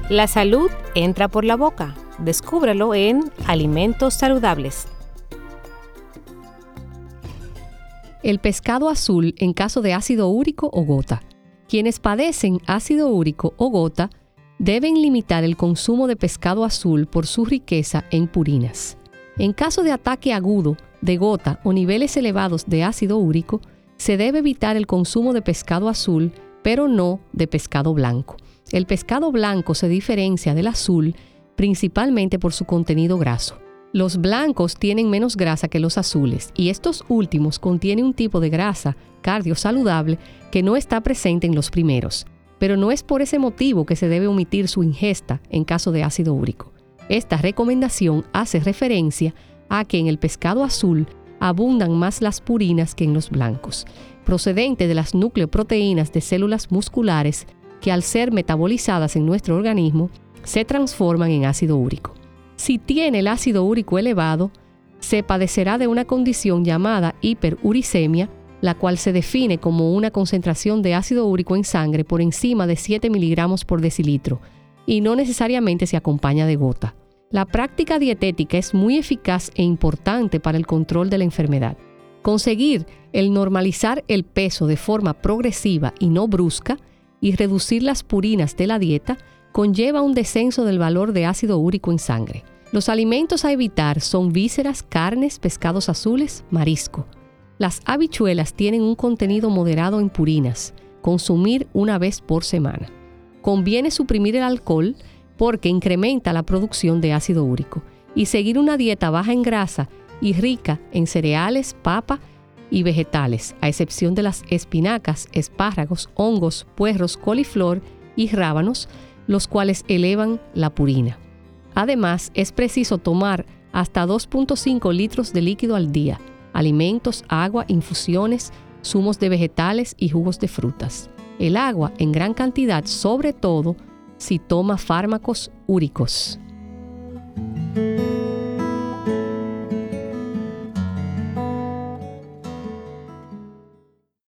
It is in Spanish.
La salud entra por la boca. Descúbrelo en Alimentos Saludables. El pescado azul en caso de ácido úrico o gota. Quienes padecen ácido úrico o gota deben limitar el consumo de pescado azul por su riqueza en purinas. En caso de ataque agudo de gota o niveles elevados de ácido úrico, se debe evitar el consumo de pescado azul, pero no de pescado blanco. El pescado blanco se diferencia del azul principalmente por su contenido graso. Los blancos tienen menos grasa que los azules y estos últimos contienen un tipo de grasa cardiosaludable que no está presente en los primeros, pero no es por ese motivo que se debe omitir su ingesta en caso de ácido úrico. Esta recomendación hace referencia a que en el pescado azul abundan más las purinas que en los blancos, procedente de las nucleoproteínas de células musculares que al ser metabolizadas en nuestro organismo se transforman en ácido úrico. Si tiene el ácido úrico elevado, se padecerá de una condición llamada hiperuricemia, la cual se define como una concentración de ácido úrico en sangre por encima de 7 miligramos por decilitro y no necesariamente se acompaña de gota. La práctica dietética es muy eficaz e importante para el control de la enfermedad. Conseguir el normalizar el peso de forma progresiva y no brusca y reducir las purinas de la dieta conlleva un descenso del valor de ácido úrico en sangre. Los alimentos a evitar son vísceras, carnes, pescados azules, marisco. Las habichuelas tienen un contenido moderado en purinas. Consumir una vez por semana. Conviene suprimir el alcohol porque incrementa la producción de ácido úrico y seguir una dieta baja en grasa y rica en cereales, papa y vegetales, a excepción de las espinacas, espárragos, hongos, puerros, coliflor y rábanos, los cuales elevan la purina. Además, es preciso tomar hasta 2.5 litros de líquido al día, alimentos, agua, infusiones, zumos de vegetales y jugos de frutas. El agua en gran cantidad, sobre todo si toma fármacos úricos.